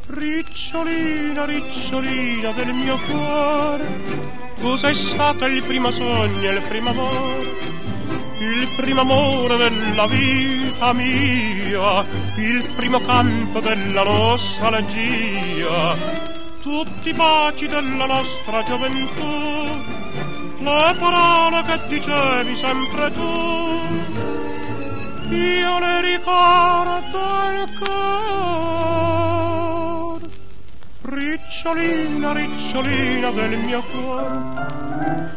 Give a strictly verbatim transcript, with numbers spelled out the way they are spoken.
Ricciolina, ricciolina del mio cuore, tu sei stata il primo sogno e il primo amore, il primo amore della vita mia, il primo canto della nostalgia, tutti i baci della nostra gioventù, le parole che dicevi sempre tu, io le ricordo ancora. Ricciolina, ricciolina del mio cuore,